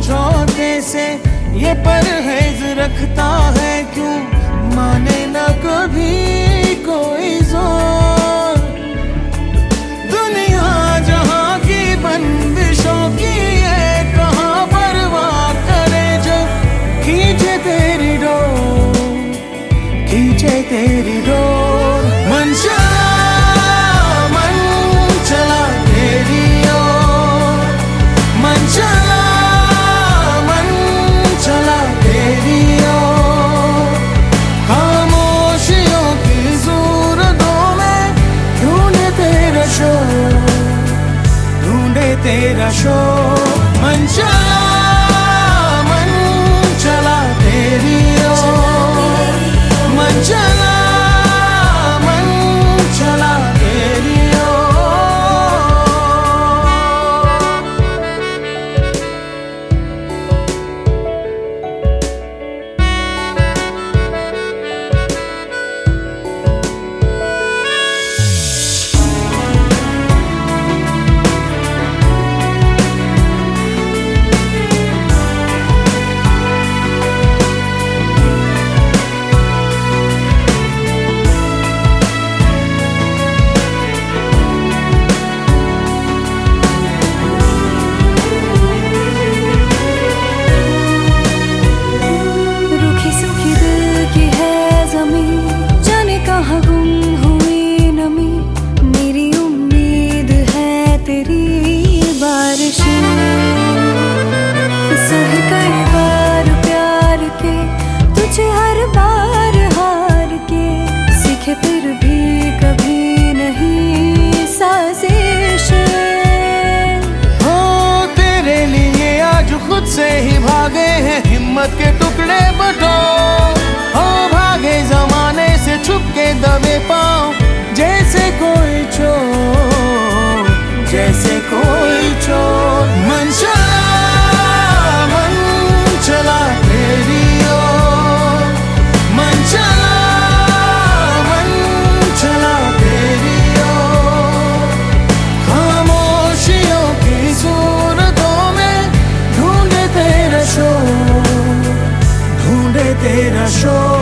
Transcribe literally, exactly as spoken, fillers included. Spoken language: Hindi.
समझौते से ये परहेज रखता है, क्यों माने ना कभी कोई जोर। दुनिया जहां की बंदिशों की ये कहाँ परवाह करे, जो खींचे तेरी डोर, खींचे तेरी डोर। मन चला मन चला तेरी ओर, मन चला मन चला तेरी ओर। खामोशियों की सूरतों में ढूंढे तेरा शोर, ढूंढे तेरा शोर। मन चला मन चला तेरी ओर, मन चला मन चला तेरी फिर भी कभी नहीं साजिश हो। तेरे लिए आज खुद से ही भागे हैं हिम्मत के टुकड़े बटोर, हो भागे जमाने से छुप के दबे पाँव, जैसे कोई चोर, जैसे कोई चोर। मन चला मन चला तेरी ओर, मन चला तेरा शोर।